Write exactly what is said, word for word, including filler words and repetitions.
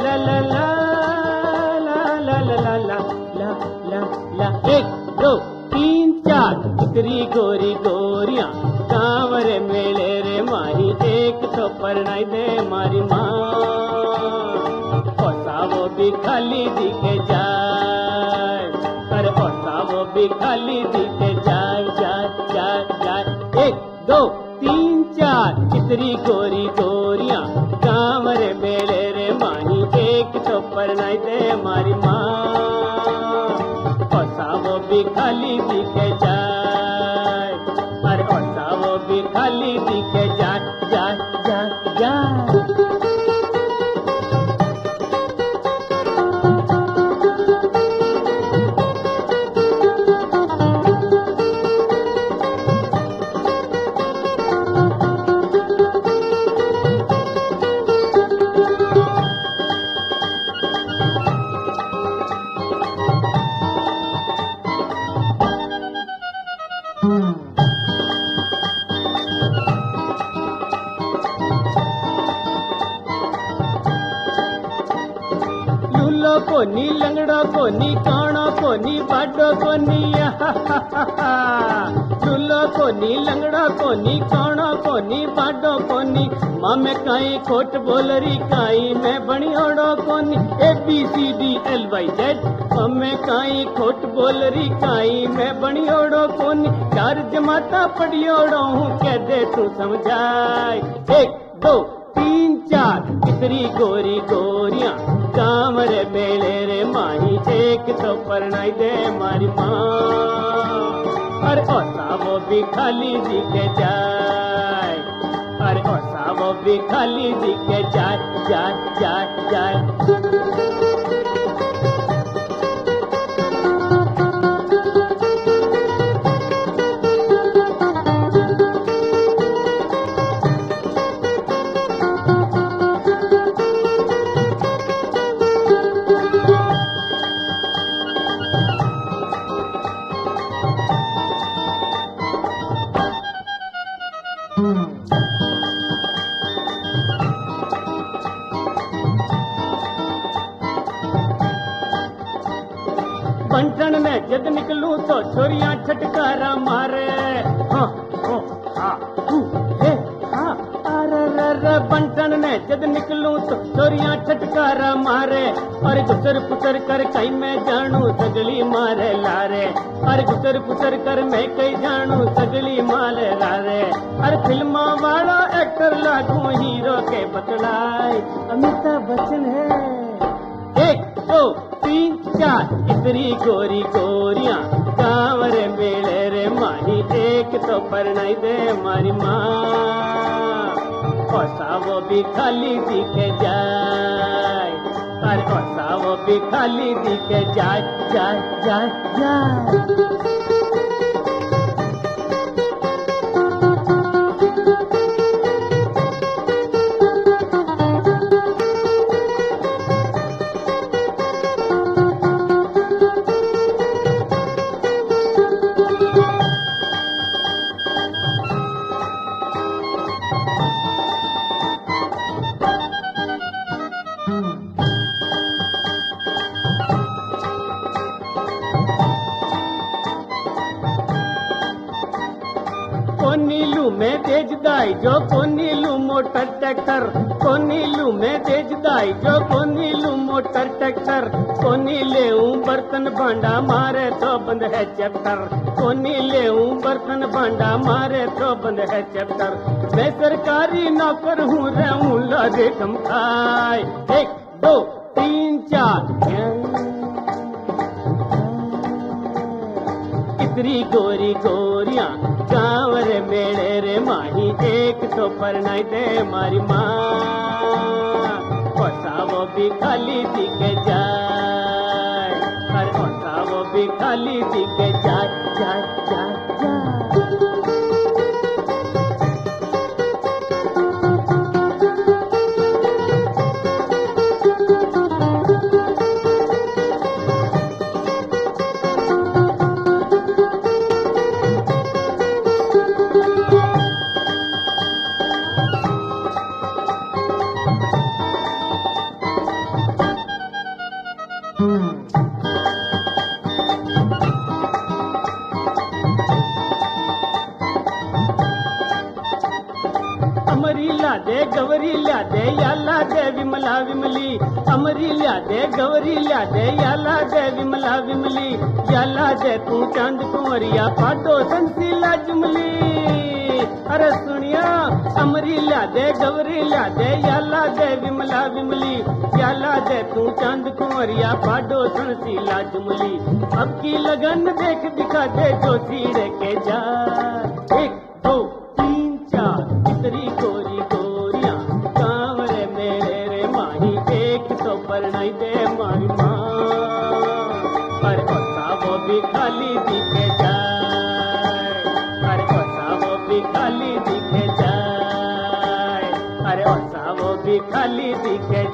ला ला ला ला ला ला ला ला ला ला। एक दो तीन चार कितरी गोरी गोरियां कांवरे मेले रे माही, एक तो परनाई दे मारी माँ। ओसा वो भी खाली दिखे जाए, अरे ओसा वो भी खाली दिखे जाए जाए जाए जाए। एक दो तीन चार कितरी गोरी गोरियां कांवरे मेले रे माही, एक तो परनाई दे मारी माँ। ओसा वो भी खाली दिखे जाए, अरे ओसा वो भी खाली दिखे जाए जाए जाए जाए। लूलो कोनी लंगड़ो कोनी काणो कोनी बाडो कोनी, लूलो कोनी लंगड़ो कोनी काणो कोनी बाडो कोनी। माँ में काई खोट बोलरी काई मैं बणियोड़ो कोनी। A B C D L Y Z माँ में काई खोट बोलरी काई मैं बणियोड़ो कोनी। चार जमाता पढ़ियोड़ो हूँ कह दे तू समझाए। एक दो तीन चार कितरी गोरी गोरियां कांवरे मेले रे माही, एक तो परनाई दे मारी माँ। अरे ओसा वो भी खाली दिखे जाए, अरे ओसा वो भी खाली दिखे जाए जाए जाए जाए। बंटन में जद निकलूं तो छोरियां छटकारा मारे। हाँ हाँ हाँ हे हाँ अरे रे बंटन में जद निकलूं तो छोरियां छटकारा मारे। अरे गुसर पुसर कर कहीं मैं जानू सगली मारे लारे, अरे गुसर पुसर कर मैं कहीं जानू सगली मारे लारे। अरे फिल्मा वाला एक्टर लागू हीरो के बतलाए, अमिताभ बच्चन है। एक दो तीन चार कितरी गोरी गोरियां कांवरे मेले रे माही, एक तो परनाई दे मारी माँ। ओसा वो भी खाली दिखे जाए, अरे ओसा वो भी खाली दिखे जाए जाए जाए जाए। कोनीलू में तेज दाई जो कोनीलू मोटर ट्रैक्टर, कोनीलू में तेज दाई जो कोनीलू मोटर ट्रैक्टर। कोनी ले बर्तन भांडा मारे तो बंद है चैप्टर, कोनी ले बर्तन भांडा मारे तो बंद है चैप्टर। मैं सरकारी नौकर हूँ रहूँ लादे कम खाए। एक दो तीन चार कितरी गोरी गोरियां कांवरे मेले रे माही, एक तो परनाई दे मारी माँ। ओसा वो भी खाली दिखे जाए, अरे ओसा वो भी खाली दिखे जाए जाए जाए जाए। गौरी ल्या दे याला दे विमला विमली अमरी ल्या दे गौरी ल्या दे याला दे विमला विमली याला दे तू चांद कुंवरिया पाडो संसीला जुमली अरे सुनिया अमरी ल्या दे गौरी ल्या दे याला दे विमला विमली याला दे तू चांद कुंवरिया पाडो संसीला जुमली अब की लगन देख दिखा दे जो सीढ़े के जा एक दो तीन चार इतरी गोरी गोरियां कांवरे मेरे रे माही एक तो पर नहीं दे मारी माँ पर ओसा वो भी खाली दिखे जाए अरे ओसा वो भी खाली दिखे जाए अरे ओसा वो भी खाली दिखे